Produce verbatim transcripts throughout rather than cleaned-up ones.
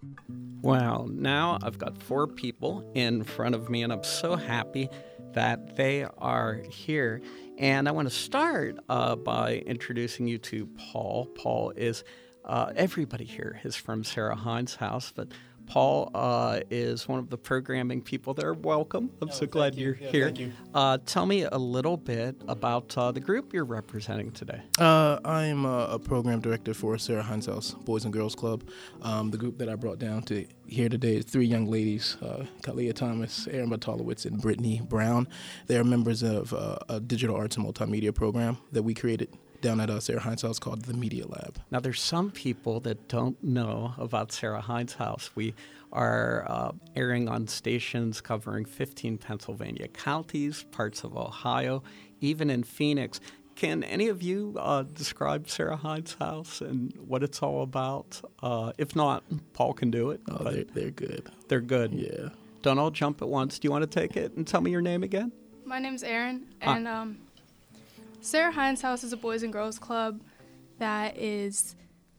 Well, now I've got four people in front of me, and I'm so happy that they are here. And I want to start uh, by introducing you to Paul. Paul is, uh, everybody here is from Sarah Hines' house, but Paul uh, is one of the programming people there. Welcome. I'm oh, so glad you. you're yeah, here. Thank you. Uh, tell me a little bit about uh, the group you're representing today. Uh, I'm a, a program director for Sarah Hines House Boys and Girls Club. Um, the group that I brought down to here today is three young ladies, uh, Kalia Thomas, Erin Bartolowitz, and Brittany Brown. They are members of uh, a digital arts and multimedia program that we created down at uh, Sarah Hines House called the Media Lab. Now, there's some people that don't know about Sarah Hines House. We are uh, airing on stations covering fifteen Pennsylvania counties, parts of Ohio, even in Phoenix. Can any of you uh, describe Sarah Hines House and what it's all about? Uh, if not, Paul can do it. Oh, they're, they're good. They're good. Yeah. Don't all jump at once. Do you want to take it and tell me your name again? My name's Erin, and ah. um, Sarah Hines House is a boys and girls club that is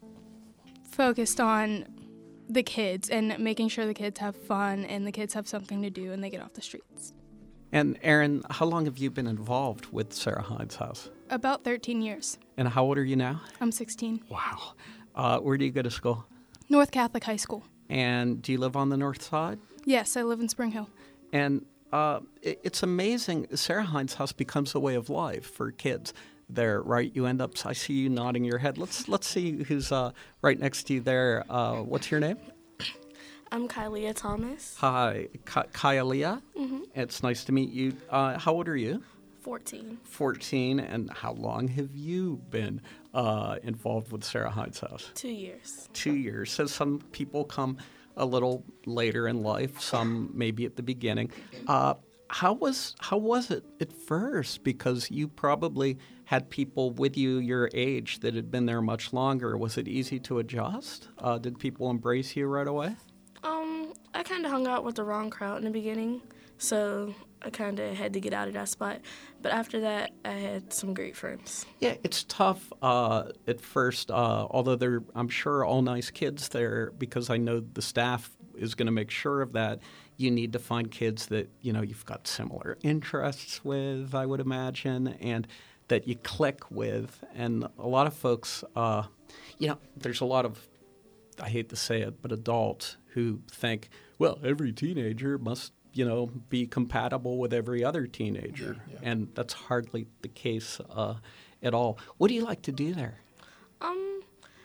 focused on the kids and making sure the kids have fun and the kids have something to do and they get off the streets. And Erin, how long have you been involved with Sarah Hines House? About thirteen years. And how old are you now? I'm sixteen. Wow. Uh, where do you go to school? North Catholic High School. And do you live on the north side? Yes, I live in Spring Hill. And uh, it, it's amazing. Sarah Hines House becomes a way of life for kids there, right? You end up, I see you nodding your head. Let's let's see who's uh, right next to you there. Uh, what's your name? I'm Kylia Thomas. Hi, Ky- Kylia. Mm-hmm. It's nice to meet you. Uh, how old are you? fourteen. fourteen. And how long have you been uh, involved with Sarah Hines House? Two years. Two years. So some people come a little later in life, some maybe at the beginning. Uh, how was how was it at first? Because you probably had people with you your age that had been there much longer. Was it easy to adjust? Uh, did people embrace you right away? Um, I kind of hung out with the wrong crowd in the beginning, so I kind of had to get out of that spot. But after that, I had some great friends. Yeah, it's tough uh, at first, uh, although they're, I'm sure, all nice kids there, because I know the staff is going to make sure of that. You need to find kids that, you know, you've got similar interests with, I would imagine, and that you click with. And a lot of folks, uh, you know, there's a lot of, I hate to say it, but adults who think, well, every teenager must, you know, be compatible with every other teenager. Yeah, yeah. And that's hardly the case uh, at all. What do you like to do there? Um,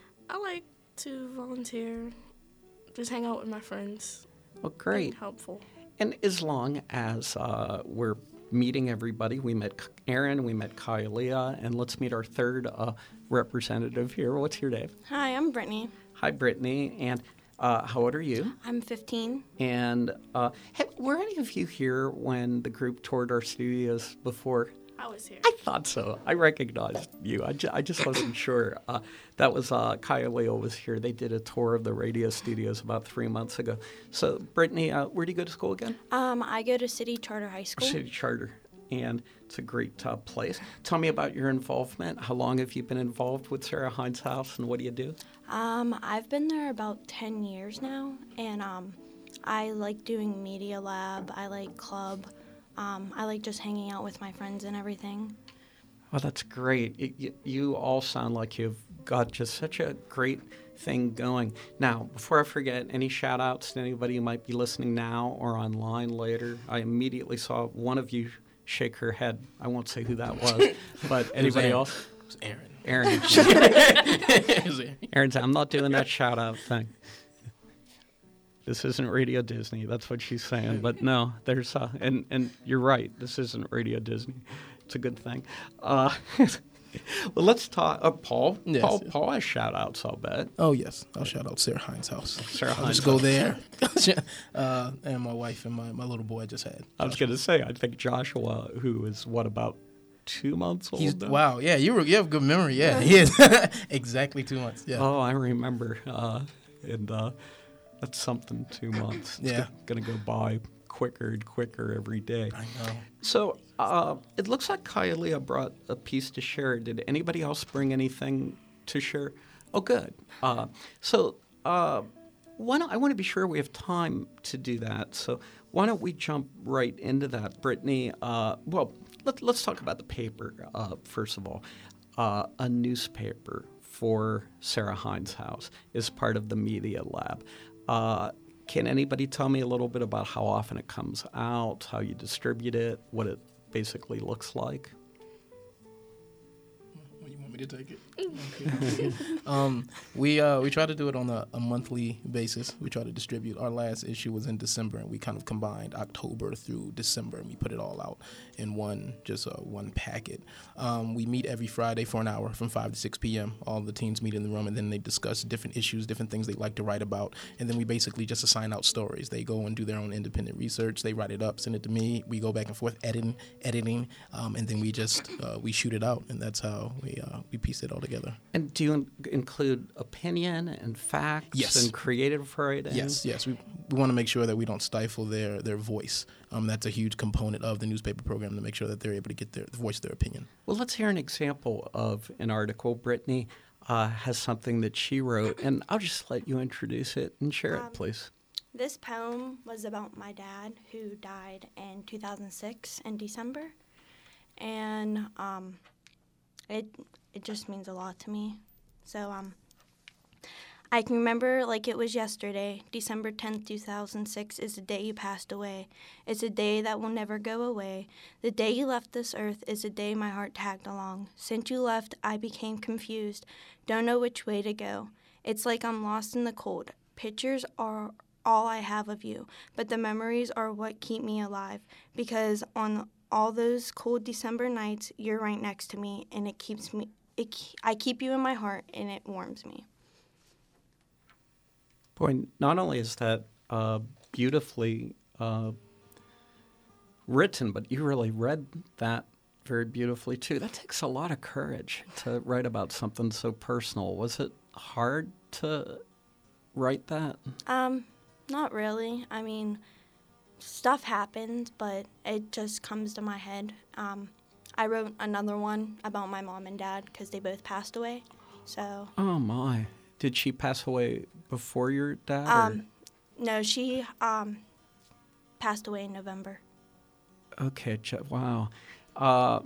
I like to volunteer, just hang out with my friends. Well, great. Be helpful. And as long as uh, we're meeting everybody, we met Erin, we met Kylia, and let's meet our third uh, representative here. What's your name? Hi, I'm Brittany. Hi, Brittany. And uh, how old are you? I'm fifteen. And uh, have, were any of you here when the group toured our studios before? I was here. I thought so. I recognized you. I, ju- I just wasn't sure. Uh, that was uh, Kylia was here. They did a tour of the radio studios about three months ago. So, Brittany, uh, where do you go to school again? Um, I go to City Charter High School. City Charter. And it's a great uh, place. Tell me about your involvement. How long have you been involved with Sarah Hines House, and what do you do? Um, I've been there about ten years now, and um, I like doing Media Lab. I like club. Um, I like just hanging out with my friends and everything. Well, that's great. It, you, you all sound like you've got just such a great thing going. Now, before I forget, any shout-outs to anybody who might be listening now or online later? I immediately saw one of you shake her head. I won't say who that was, but anybody else? It was Erin. Erin. Erin said, I'm not doing that shout-out thing. This isn't Radio Disney. That's what she's saying. But no, there's, uh, and, and you're right. This isn't Radio Disney. It's a good thing. Uh, well, let's talk. Uh, Paul. Yes, Paul. yes. Paul has shout-outs, I'll bet. Oh, yes. I'll shout out Sarah Hines House. Sarah I'll Hines just go House. there. uh, and my wife and my, my little boy I just had. I was going to say, I think Joshua, who is, what, about two months old He's, now? wow, yeah, you, were, you have good memory. Yeah, he is. Exactly two months. Yeah. Oh, I remember. Uh, and uh, that's something, two months. It's Yeah. going to go by quicker and quicker every day. I know. So uh, it looks like Kylia brought a piece to share. Did anybody else bring anything to share? Oh, good. Uh, so uh, why don't, I want to be sure we have time to do that. So why don't we jump right into that, Brittany? Uh, well, let, let's talk about the paper, uh, first of all. Uh, a newspaper for Sarah Hines House is part of the Media Lab. Uh, can anybody tell me a little bit about how often it comes out, how you distribute it, what it basically looks like? You want me to take it? Okay. um, we uh, we try to do it on a, a monthly basis. We try to distribute. Our last issue was in December, and we kind of combined October through December, and we put it all out in one just uh, one packet. Um, we meet every Friday for an hour from five to six p.m. All the teams meet in the room, and then they discuss different issues, different things they like to write about, and then we basically just assign out stories. They go and do their own independent research. They write it up, send it to me. We go back and forth editing, editing, um, and then we just uh, we shoot it out, and that's how we uh, we piece it all together. And do you in- include opinion and facts Yes. and creative writing? Yes, yes. We we want to make sure that we don't stifle their, their voice. Um, that's a huge component of the newspaper program, to make sure that they're able to get their voice their opinion. Well, let's hear an example of an article. Brittany uh, has something that she wrote, and I'll just let you introduce it and share Um, it, please. This poem was about my dad, who died in two thousand six in December, and um, it it just means a lot to me. So um, I can remember like it was yesterday. December tenth, two thousand six is the day you passed away. It's a day that will never go away. The day you left this earth is the day my heart tagged along. Since you left, I became confused, don't know which way to go. It's like I'm lost in the cold. Pictures are all I have of you, but the memories are what keep me alive, because on all those cold December nights, you're right next to me, and it keeps me, it, I keep you in my heart, and it warms me. Boy, not only is that uh, beautifully uh, written, but you really read that very beautifully, too. That takes a lot of courage to write about something so personal. Was it hard to write that? Um, not really. I mean, stuff happens, but it just comes to my head. Um, I wrote another one about my mom and dad because they both passed away. So. Oh, my. Did she pass away before your dad? or- Um, no, she um passed away in November. Okay, j- wow. Uh,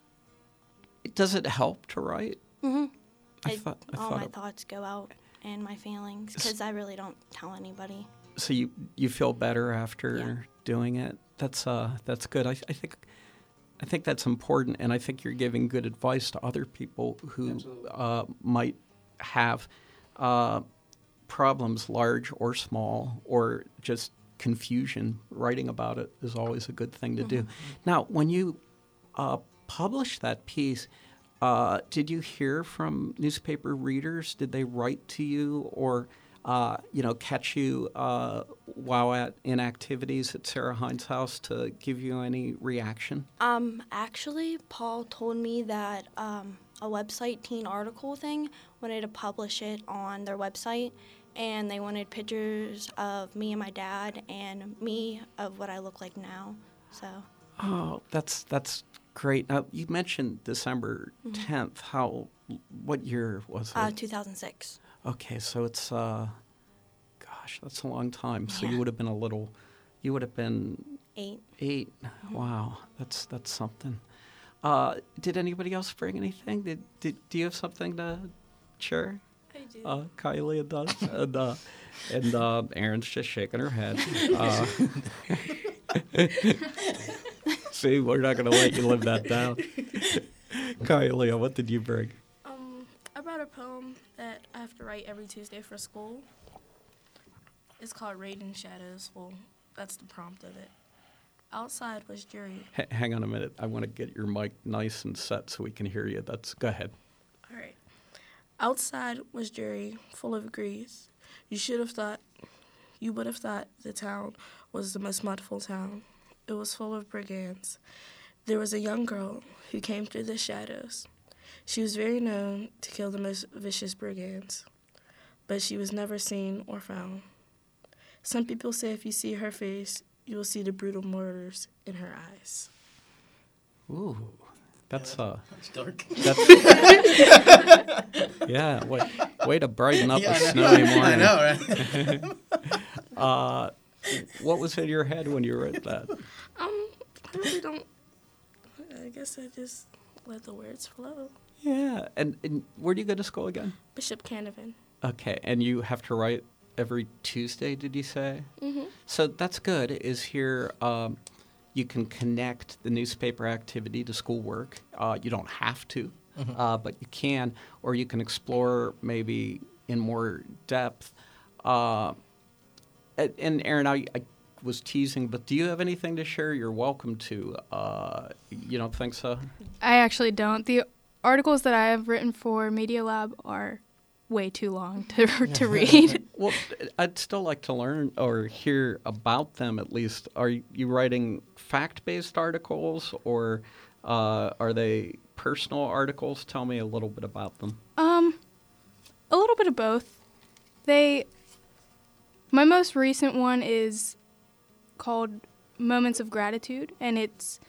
does it help to write? Mm-hmm. I It- thought. I all thought my it- thoughts go out and my feelings because I really don't tell anybody. So you you feel better after Yeah. doing it. That's uh that's good. I, I think I think that's important, and I think you're giving good advice to other people who uh, might have uh, problems, large or small, or just confusion. Writing about it is always a good thing to do. Now, when you uh, published that piece, uh, did you hear from newspaper readers? Did they write to you, or uh, you know, catch you uh, while at in activities at Sarah Hines House to give you any reaction? Um, actually, Paul told me that um, a website teen article thing wanted to publish it on their website, and they wanted pictures of me and my dad and me of what I look like now. So. Oh, that's that's great. Now, you mentioned December tenth. How? What year was it? Uh, two thousand six. Okay, so it's uh, gosh, that's a long time. So Yeah. you would have been a little, you would have been Eight. eight. Wow, that's that's something. Uh, did anybody else bring anything? Did, did do you have something to share? I do. Uh, Kylie does, and uh, and uh, Erin's just shaking her head. Uh, see, we're not going to let you live that down. Kylie, what did you bring? Um, I brought a poem that I have to write every Tuesday for school. It's called Rain in Shadows. Well, that's the prompt of it. Outside was dreary. H- hang on a minute. I want to get your mic nice and set so we can hear you. That's go ahead. All right. Outside was dreary, full of grief. You should have thought, you would have thought the town was the most mudful town. It was full of brigands. There was a young girl who came through the shadows. She was very known to kill the most vicious brigands, but she was never seen or found. Some people say if you see her face, you will see the brutal murders in her eyes. Ooh, that's uh, It's dark. that's yeah. What Way to brighten up Yeah, a I know. snowy I morning. know, right? Uh, what was in your head when you wrote that? Um, I really don't. I guess I just let the words flow. Yeah. And, and where do you go to school again? Bishop Canavan. Okay. And you have to write every Tuesday, did you say? Mm-hmm. So that's good. Is here um, you can connect the newspaper activity to schoolwork. Uh, you don't have to, Mm-hmm. uh, but you can, or you can explore maybe in more depth. Uh, and, and Aaron, I, I was teasing, but do you have anything to share? You're welcome to. Uh, you don't think so? I actually don't. The articles that I have written for Media Lab are way too long to to read. Well, I'd still like to learn or hear about them at least. Are you writing fact-based articles or uh, are they personal articles? Tell me a little bit about them. Um, a little bit of both. They, my most recent one is called Moments of Gratitude, and it's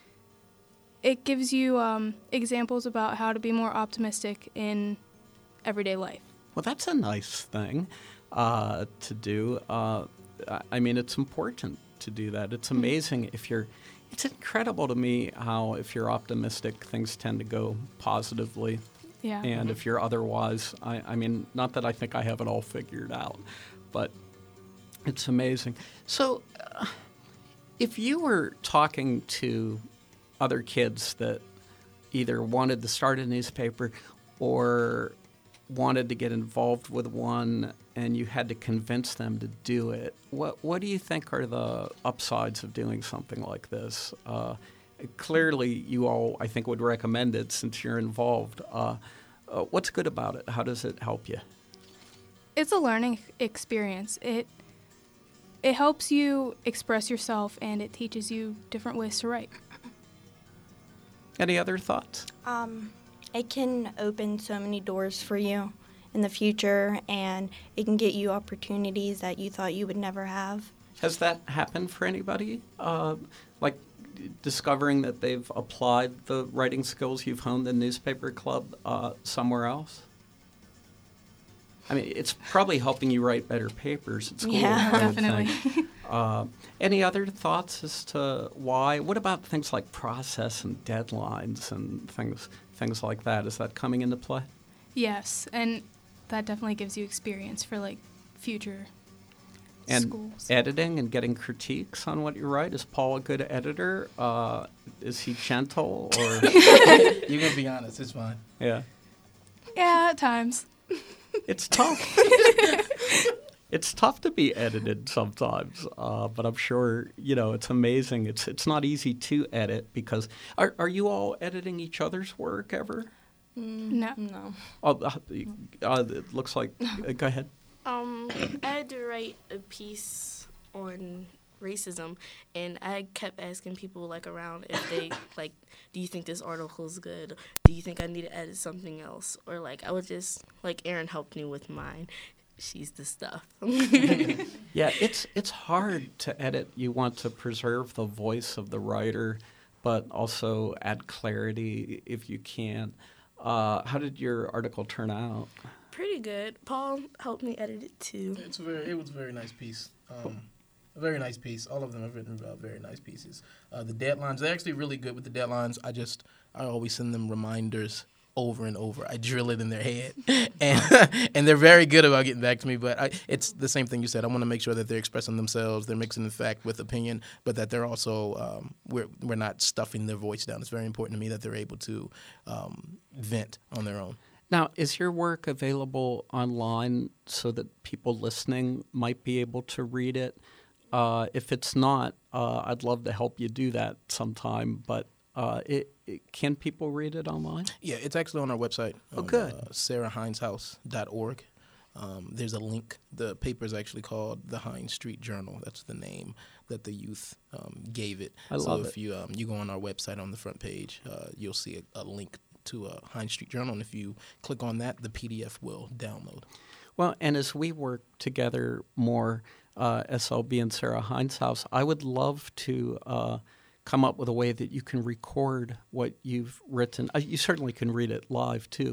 it gives you um, examples about how to be more optimistic in everyday life. Well, that's a nice thing uh, to do. Uh, I- I mean, it's important to do that. It's amazing if you're. It's incredible to me how if you're optimistic, things tend to go positively. Yeah. And if you're otherwise, I, I mean, not that I think I have it all figured out, but it's amazing. So, uh, if you were talking to other kids that either wanted to start a newspaper or wanted to get involved with one and you had to convince them to do it, what what do you think are the upsides of doing something like this? Uh, clearly, you all, I think, would recommend it since you're involved. Uh, uh, what's good about it? How does it help you? It's a learning experience. It it helps you express yourself, and it teaches you different ways to write. Any other thoughts? Um, it can open so many doors for you in the future, and it can get you opportunities that you thought you would never have. Has that happened for anybody? Uh, like discovering that they've applied the writing skills you've honed in Newspaper Club uh, somewhere else? I mean, it's probably helping you write better papers at school. Yeah, I would definitely. think. Uh, any other thoughts as to why? What about things like process and deadlines and things things like that? Is that coming into play? Yes, and that definitely gives you experience for like future And schools. editing and getting critiques on what you write. Is Paul a good editor? Uh, is he gentle or You can be honest. It's fine. yeah? Yeah, at times. It's tough. It's tough to be edited sometimes, uh, but I'm sure you know it's amazing. It's it's not easy to edit because are are you all editing each other's work ever? No. No. Oh, uh, uh, it looks like. Uh, go ahead. Um, I had to write a piece on racism, and I kept asking people like around if they like, do you think this article is good? Do you think I need to edit something else? Or like I would just like Erin helped me with mine. She's the stuff. Yeah, it's it's hard to edit. You want to preserve the voice of the writer, but also add clarity if you can. Uh, how did your article turn out? Pretty good. Paul helped me edit it too. It's a very. It was a very nice piece. Um, a very nice piece. All of them have written uh, very nice pieces. Uh, the deadlines, they're actually really good with the deadlines. I just, I always send them reminders over and over. I drill it in their head, and and they're very good about getting back to me. But I, it's the same thing you said. I want to make sure that they're expressing themselves. They're mixing the fact with opinion, but that they're also um, we're we're not stuffing their voice down. It's very important to me that they're able to um, vent on their own. Now, is your work available online so that people listening might be able to read it? Uh, if it's not, uh, I'd love to help you do that sometime. But uh, it, it, can people read it online? Yeah, it's actually on our website. Oh, on, good. Uh, sarah hines house dot org. Um, there's a link. The paper is actually called the Hines Street Journal. That's the name that the youth um, gave it. I so love if it. you um, you go on our website on the front page, uh, you'll see a, a link to a Hines Street Journal, and if you click on that, the P D F will download. Well, and as we work together more, uh, S L B and Sarah Hines House, I would love to uh, come up with a way that you can record what you've written. Uh, you certainly can read it live too,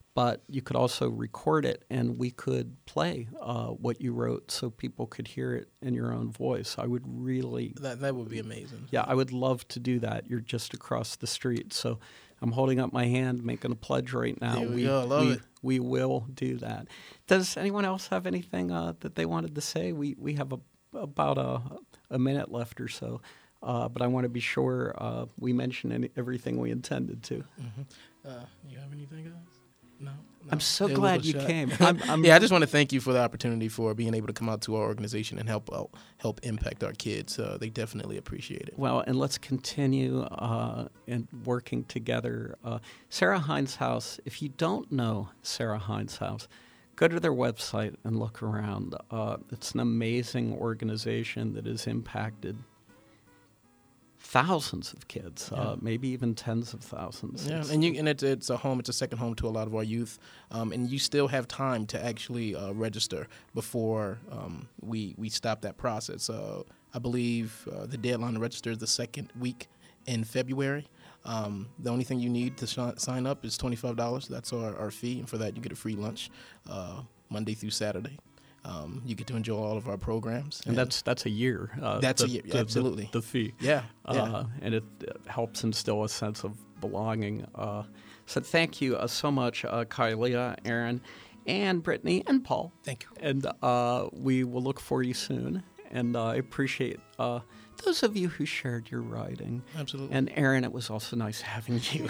but you could also record it, and we could play uh, what you wrote so people could hear it in your own voice. I would really... That that would be amazing. Yeah, I would love to do that. You're just across the street. So I'm holding up my hand, making a pledge right now. There we go. I love we, it. We will do that. Does anyone else have anything uh, that they wanted to say? We we have a, about a, a minute left or so. Uh, but I want to be sure uh, we mention any, everything we intended to. Mm-hmm. Uh, you have anything else? No, no. I'm so They glad little you shot. came. I'm, I'm, yeah, I just want to thank you for the opportunity for being able to come out to our organization and help out, help impact our kids. Uh, they definitely appreciate it. Well, and let's continue uh, in working together. Uh, Sarah Hines House, if you don't know Sarah Hines House, go to their website and look around. Uh, it's an amazing organization that has impacted thousands of kids, Yeah. uh, maybe even tens of thousands. Yeah, It's- and you and it's it's a home. It's a second home to a lot of our youth, um, and you still have time to actually uh, register before um, we we stop that process. Uh, I believe uh, the deadline to register is the second week in February. Um, the only thing you need to sh- sign up is twenty-five dollars. That's our, our fee, and for that you get a free lunch uh, Monday through Saturday. Um, you get to enjoy all of our programs, and that's that's a year. Uh, That's the, a year, the- the- absolutely. The, fee. yeah, yeah. Uh, and it uh, helps instill a sense of belonging. Uh, so thank you uh, so much, uh, Kylia, Aaron, and Brittany, and Paul. Thank you. And uh, we will look for you soon. And uh, I appreciate uh, those of you who shared your writing. Absolutely. And Aaron, it was also nice having you.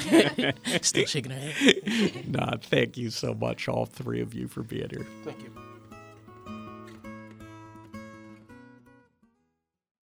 Still shaking her head. Nah, thank you so much, all three of you, for being here. Thank you.